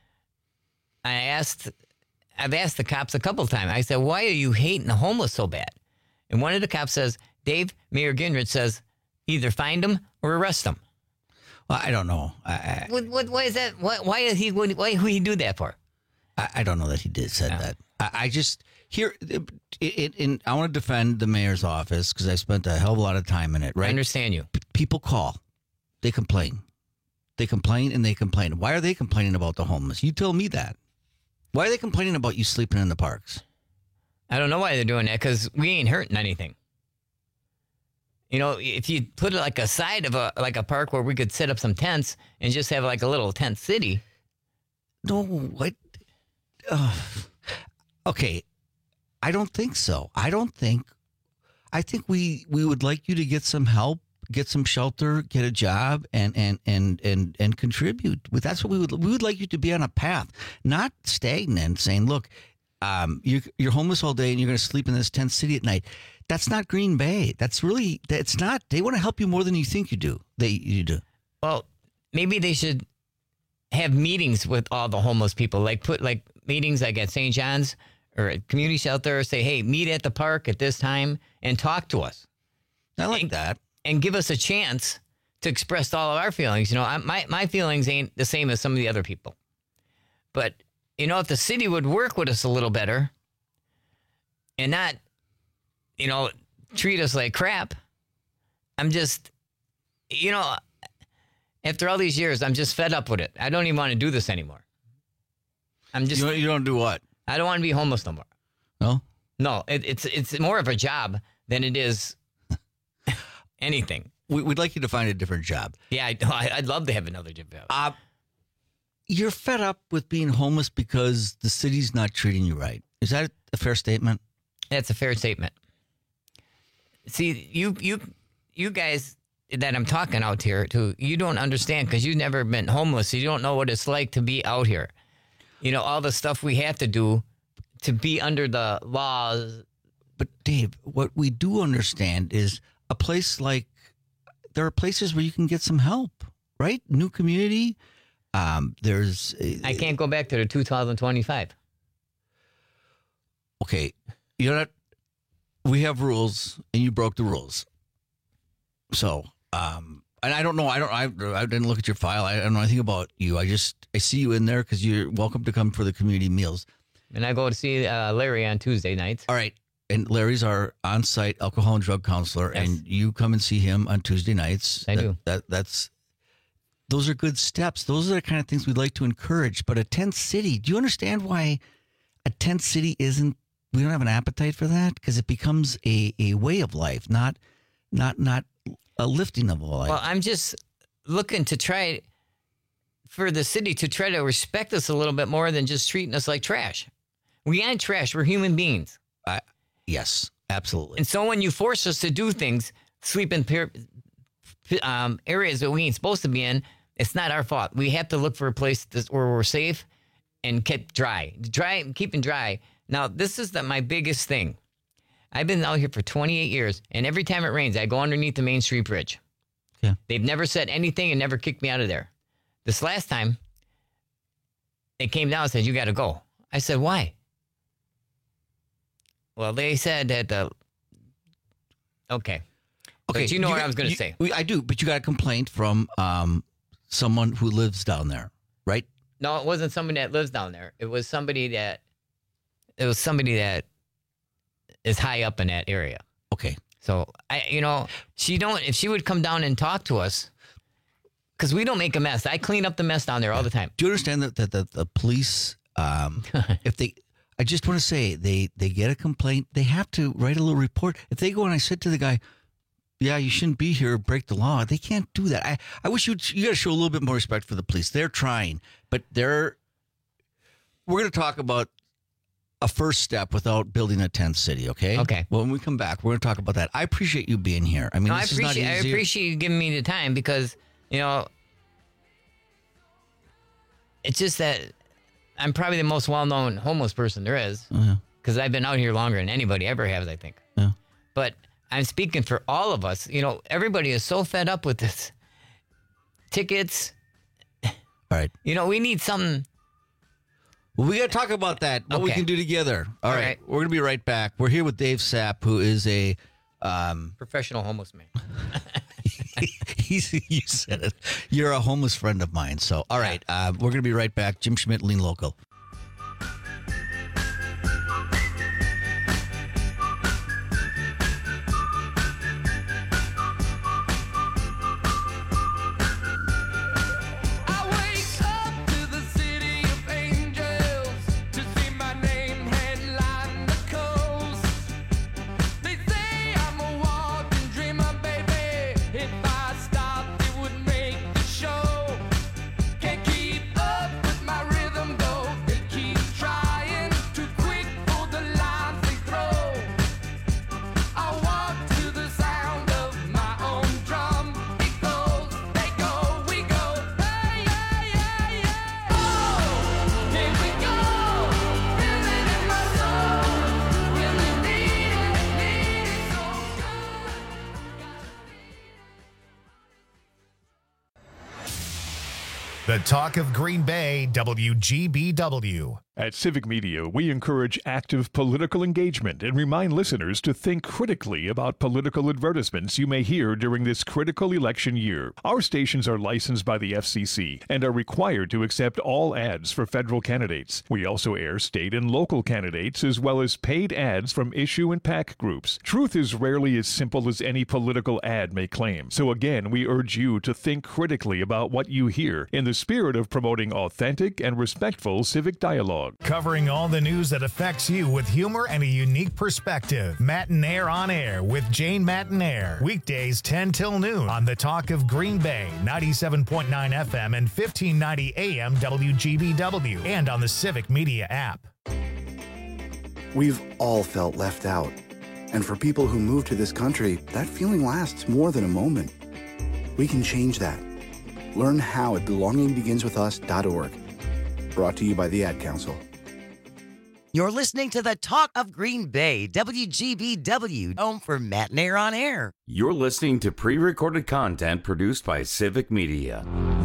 I've asked the cops a couple of times. I said, why are you hating the homeless so bad? And one of the cops says, Dave, Mayor Gingrich says, either find them or arrest them. Well, I don't know. Why is that? Why would he do that for? I don't know that he said that. I just here I want to defend the mayor's office because I spent a hell of a lot of time in it. Right? I understand you. People call, they complain, and they complain. Why are they complaining about the homeless? You tell me that. Why are they complaining about you sleeping in the parks? I don't know why they're doing that because we ain't hurting anything. If you put it like a side of a park where we could set up some tents and just have like a little tent city. No, what? Okay, I don't think so. I think we would like you to get some help, get some shelter, get a job, and contribute. That's what we would like you to be on a path, not stagnant, saying, look, you're homeless all day and you're going to sleep in this tent city at night. That's not Green Bay. That's not. They want to help you more than you think you do. You do. Well, maybe they should have meetings with all the homeless people, put meetings like at St. John's or at community shelter, say, hey, meet at the park at this time and talk to us. I like that. And give us a chance to express all of our feelings. My feelings ain't the same as some of the other people. But, if the city would work with us a little better and not, treat us like crap, I'm just, after all these years, I'm just fed up with it. I don't even want to do this anymore. I'm just. You don't do what? I don't want to be homeless no more. No? No, it's more of a job than it is anything. We'd like you to find a different job. Yeah, I'd love to have another job. You're fed up with being homeless because the city's not treating you right. Is that a fair statement? That's a fair statement. See, you guys that I'm talking out here to, you don't understand because you've never been homeless. You don't know what it's like to be out here. You know, all the stuff we have to do to be under the laws. But Dave, what we do understand is a place like, there are places where you can get some help, right? New community. There's. I can't go back to the 2025. Okay, you're not. We have rules, and you broke the rules. So, and I don't know. I didn't look at your file. I don't know anything about you. I see you in there because you're welcome to come for the community meals. And I go to see Larry on Tuesday nights. All right. And Larry's our on-site alcohol and drug counselor, Yes. and you come and see him on Tuesday nights. I do. Those are good steps. Those are the kind of things we'd like to encourage. But a tent city, do you understand why a tent city isn't? We don't have an appetite for that because it becomes a way of life, not a lifting of a life. Well, I'm just looking to try for the city to try to respect us a little bit more than just treating us like trash. We ain't trash. We're human beings. Yes, absolutely. And so when you force us to do things, sleep in areas that we ain't supposed to be in, it's not our fault. We have to look for a place where we're safe and kept keeping dry. Now, this is my biggest thing. I've been out here for 28 years, and every time it rains, I go underneath the Main Street Bridge. Yeah. They've never said anything and never kicked me out of there. This last time, they came down and said, you got to go. I said, why? Well, they said that, okay. But you know what I was going to say. I do, but you got a complaint from someone who lives down there, right? No, it wasn't somebody that lives down there. It was somebody that is high up in that area. Okay. So, if she would come down and talk to us, because we don't make a mess. I clean up the mess down there all the time. Do you understand that the police, I just want to say, they get a complaint, they have to write a little report. If they go and I said to the guy, yeah, you shouldn't be here, break the law, they can't do that. I wish you got to show a little bit more respect for the police. They're trying, but we're going to talk about a first step without building a tent city, okay? Okay. Well, when we come back, we're going to talk about that. I appreciate you being here. I mean, this is not easy. I appreciate you giving me the time because, it's just that I'm probably the most well-known homeless person there is because I've been out here longer than anybody ever has, I think. Yeah. But I'm speaking for all of us. Everybody is so fed up with this. Tickets. All right. We need something. Well, we got to talk about that, what we can do together. All right. We're going to be right back. We're here with Dave Sapp, who is a professional homeless man. You said it. You're a homeless friend of mine. So, all right. We're going to be right back. Jim Schmidt, Lean Local. The Talk of Green Bay, WGBW. At Civic Media, we encourage active political engagement and remind listeners to think critically about political advertisements you may hear during this critical election year. Our stations are licensed by the FCC and are required to accept all ads for federal candidates. We also air state and local candidates as well as paid ads from issue and PAC groups. Truth is rarely as simple as any political ad may claim. So again, we urge you to think critically about what you hear in the spirit of promoting authentic and respectful civic dialogue. Covering all the news that affects you with humor and a unique perspective. Matinaire on Air with Jane Matinaire. Weekdays 10 till noon on the Talk of Green Bay, 97.9 FM and 1590 AM WGBW, and on the Civic Media app. We've all felt left out. And for people who move to this country, that feeling lasts more than a moment. We can change that. Learn how at belongingbeginswithus.org. Brought to you by the Ad Council. You're listening to the Talk of Green Bay, WGBW, home for Matinee on Air. You're listening to pre-recorded content produced by Civic Media.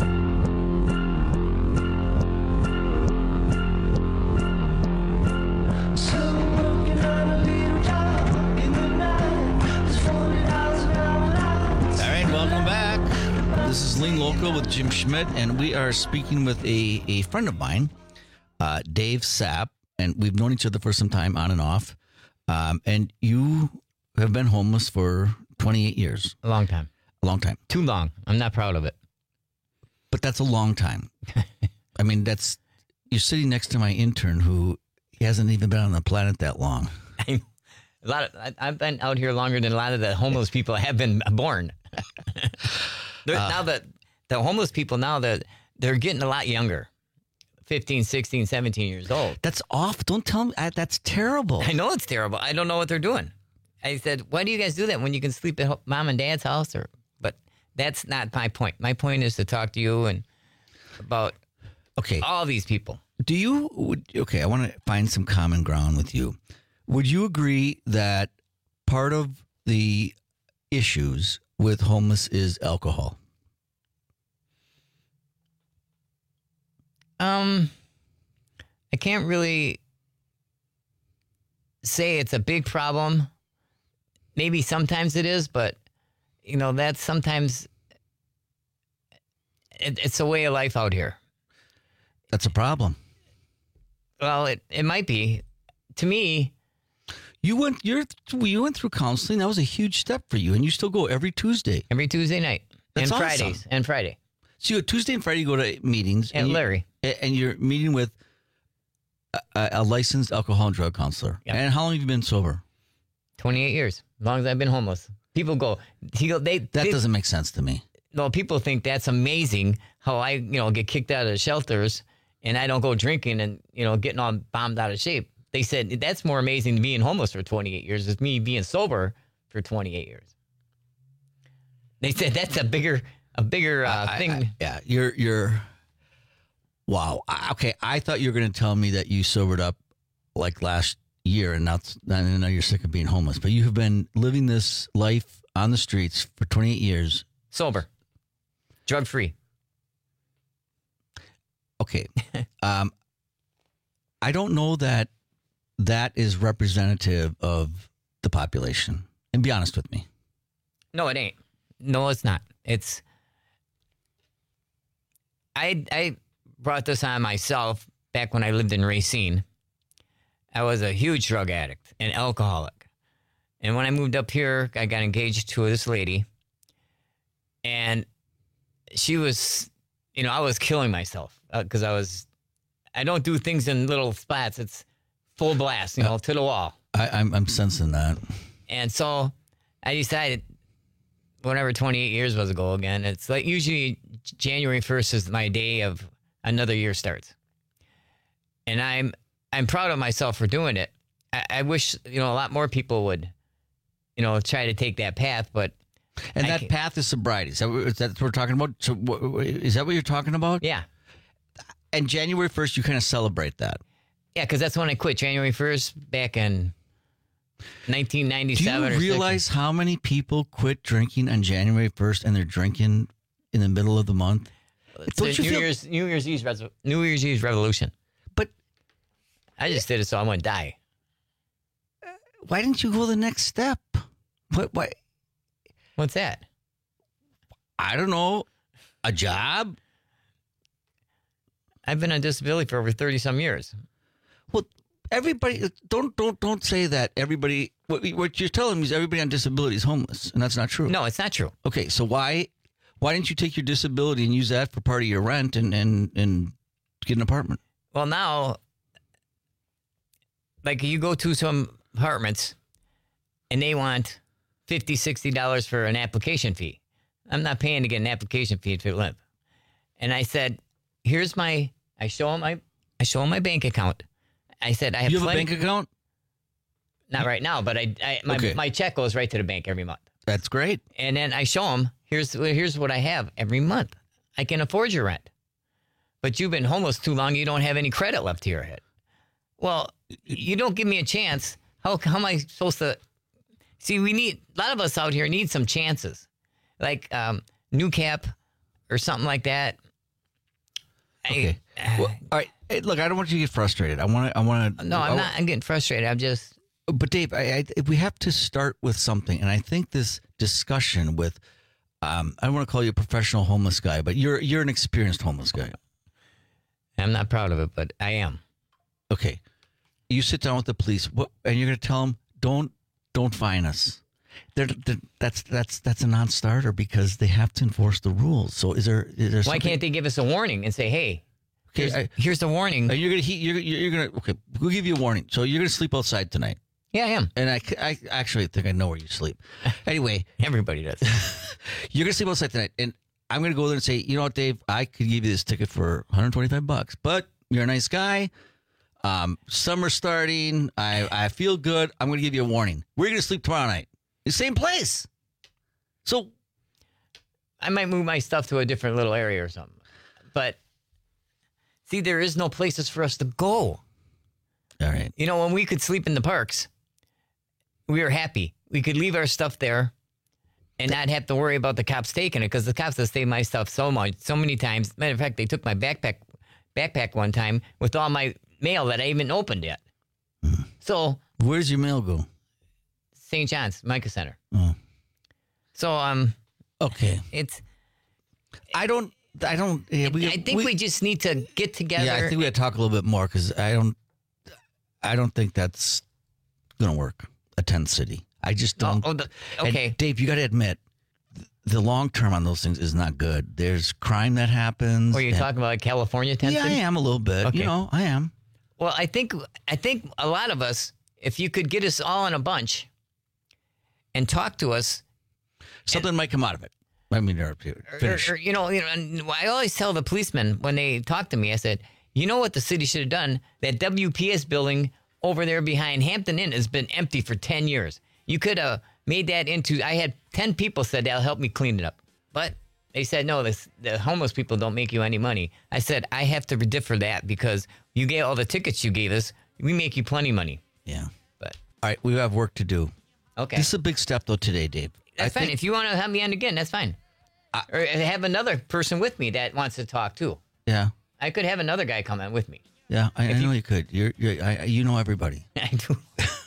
This is Lean Local with Jim Schmidt, and we are speaking with a friend of mine, Dave Sapp, and we've known each other for some time on and off. And you have been homeless for 28 years. A long time. A long time. Too long. I'm not proud of it. But that's a long time. I mean, you're sitting next to my intern who hasn't even been on the planet that long. I've been out here longer than a lot of the homeless people have been born. Now that the homeless people now they're getting a lot younger, 15, 16, 17 years old. That's off. Don't tell me that's terrible. I know it's terrible. I don't know what they're doing. I said, why do you guys do that when you can sleep at mom and dad's house? But that's not my point. My point is to talk to you and about all these people. I want to find some common ground with you. Would you agree that part of the issues with homeless is alcohol? I can't really say it's a big problem. Maybe sometimes it is, but that's sometimes it's a way of life out here. That's a problem. Well, it might be. To me, you went through counseling. That was a huge step for you, and you still go every Tuesday. Every Tuesday night. That's and awesome. Fridays. And Friday. So you Tuesday and Friday you go to meetings. And Larry. And you're meeting with a licensed alcohol and drug counselor. Yep. And how long have you been sober? 28 years. As long as I've been homeless. People go, that doesn't make sense to me. No, people think that's amazing how I, get kicked out of the shelters and I don't go drinking and, getting all bombed out of shape. They said that's more amazing than being homeless for 28 years is me being sober for 28 years. They said that's a bigger thing. You're wow. Okay, I thought you were going to tell me that you sobered up like last year, and now you're sick of being homeless. But you have been living this life on the streets for 28 years, sober, drug free. Okay, I don't know that is representative of the population. And be honest with me. No, it ain't. No, it's not. It's. I brought this on myself back when I lived in Racine. I was a huge drug addict and alcoholic. And when I moved up here, I got engaged to this lady. And she was, I was killing myself because I don't do things in little spots. It's full blast, to the wall. I'm sensing that. And so I decided, whatever 28 years was ago again, it's like usually January 1st is my day of another year starts. And I'm proud of myself for doing it. I wish, a lot more people would, try to take that path, but. And that path is sobriety. Is that what we're talking about? So is that what you're talking about? Yeah. And January 1st, you kind of celebrate that. Yeah, because that's when I quit, January 1st, back in 1997. Do you realize how many people quit drinking on January 1st and they're drinking in the middle of the month? It's New Year's Eve revolution. But I just did it so I wouldn't die. Why didn't you go the next step? Why? What's that? I don't know. A job? I've been on disability for over 30-some years. Well, everybody, don't say that everybody, what you're telling me is everybody on disability is homeless, and that's not true. No, it's not true. Okay, so why didn't you take your disability and use that for part of your rent and get an apartment? Well, now, like you go to some apartments and they want $50, $60 for an application fee. I'm not paying to get an application fee to live. And I said, I show them my bank account. I said, I have You have a bank account? Not right now, but my check goes right to the bank every month. That's great. And then I show them, here's what I have every month. I can afford your rent. But you've been homeless too long, you don't have any credit left to your head. Well, you don't give me a chance. How am I supposed to... See, a lot of us out here need some chances. Like New Cap or something like that. Okay. Well, all right. Hey, look, I don't want you to get frustrated. No, I'm not. I'm getting frustrated. I'm just... But Dave, we have to start with something, and I think this discussion with, I don't want to call you a professional homeless guy, but you're an experienced homeless guy. I'm not proud of it, but I am. Okay, you sit down with the police, and you're going to tell them, don't fine us. That's a non-starter because they have to enforce the rules. So is there? Why can't they give us a warning and say, hey? Here's the warning. You're gonna okay. We'll give you a warning. So you're gonna sleep outside tonight. Yeah, I am. And I actually think I know where you sleep. Anyway, everybody does. You're gonna sleep outside tonight, and I'm gonna go there and say, you know what, Dave? I could give you this ticket for $125, but you're a nice guy. Summer's starting. I feel good. I'm gonna give you a warning. We're gonna sleep tomorrow night. The same place. So I might move my stuff to a different little area or something, but. See, there is no places for us to go. All right. You know, when we could sleep in the parks, we were happy. We could leave our stuff there and not have to worry about the cops taking it because the cops have taken my stuff so many times. Matter of fact, they took my backpack one time with all my mail that I even opened yet. So where's your mail go? St. John's Micah Center. Oh. So okay. I think we just need to get together. Yeah, I think we got to talk a little bit more because I don't think that's going to work. A tent city. I just don't. Okay. And Dave, you got to admit, the long term on those things is not good. There's crime that happens. Are you talking about California tent city? Yeah, I am a little bit. Okay. You know, I am. Well, I think a lot of us, if you could get us all in a bunch and talk to us, something might come out of it. I mean, finish. You know, I always tell the policemen when they talk to me, I said, you know what the city should have done? That WPS building over there behind Hampton Inn has been empty for 10 years. You could have made that into, I had 10 people said that'll help me clean it up. But they said, no, the homeless people don't make you any money. I said, I have to differ that because you gave all the tickets you gave us. We make you plenty of money. Yeah. But all right, we have work to do. Okay. This is a big step, though, today, Dave. That's fine. If you want to have me on again, that's fine. Or have another person with me that wants to talk too. Yeah. I could have another guy come in with me. Yeah, I know you could. You know everybody. I do.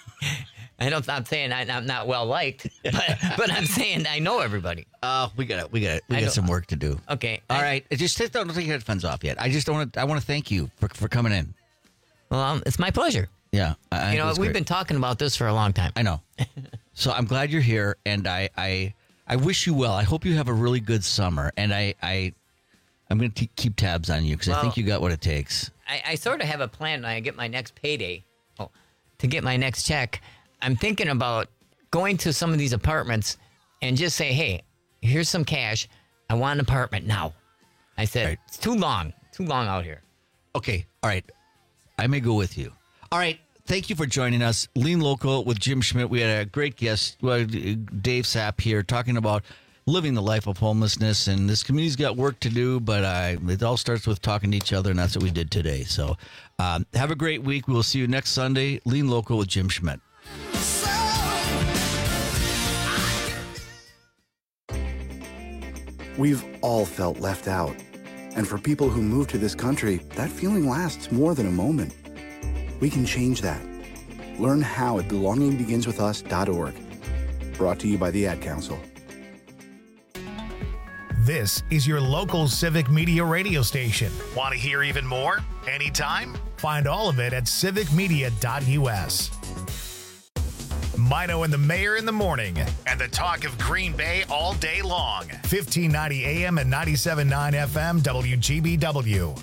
I'm saying I'm not well liked, but I'm saying I know everybody. We got some work to do. Okay. All right. Just don't take your headphones off yet. I want to thank you for coming in. Well, it's my pleasure. Yeah. We've been talking about this for a long time. I know. So I'm glad you're here, and I wish you well. I hope you have a really good summer, and I'm going to keep tabs on you because I think you got what it takes. I sort of have a plan when I get my next payday to get my next check. I'm thinking about going to some of these apartments and just say, hey, here's some cash. I want an apartment now. I said, It's too long out here. Okay. All right. I may go with you. All right. Thank you for joining us. Lean Local with Jim Schmidt. We had a great guest, Dave Sapp, here talking about living the life of homelessness. And this community's got work to do, but it all starts with talking to each other, and that's what we did today. So have a great week. We'll see you next Sunday. Lean Local with Jim Schmidt. We've all felt left out. And for people who move to this country, that feeling lasts more than a moment. We can change that. Learn how at belongingbeginswithus.org. Brought to you by the Ad Council. This is your local civic media radio station. Want to hear even more? Anytime? Find all of it at civicmedia.us. Mino and the Mayor in the morning, and the talk of Green Bay all day long. 1590 AM and 97.9 FM WGBW.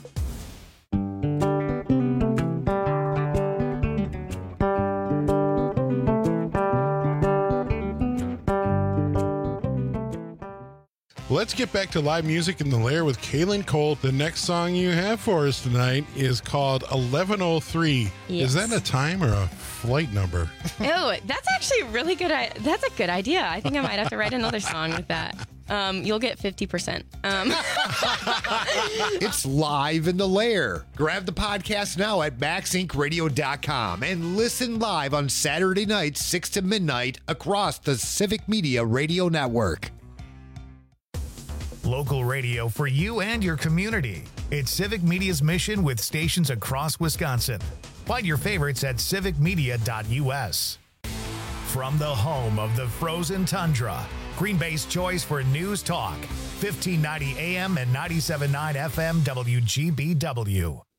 Let's get back to live music in the Lair with Kaylin Cole. The next song you have for us tonight is called 1103. Yes. Is that a time or a flight number? Oh, that's actually really good. That's a good idea. I think I might have to write another song with that. You'll get 50%. It's live in the Lair. Grab the podcast now at MaxIncRadio.com and listen live on Saturday nights, 6 to midnight, across the Civic Media Radio Network. Local radio for you and your community. It's Civic Media's mission with stations across Wisconsin. Find your favorites at civicmedia.us. From the home of the frozen tundra, Green Bay's choice for news talk, 1590 AM and 97.9 FM WGBW.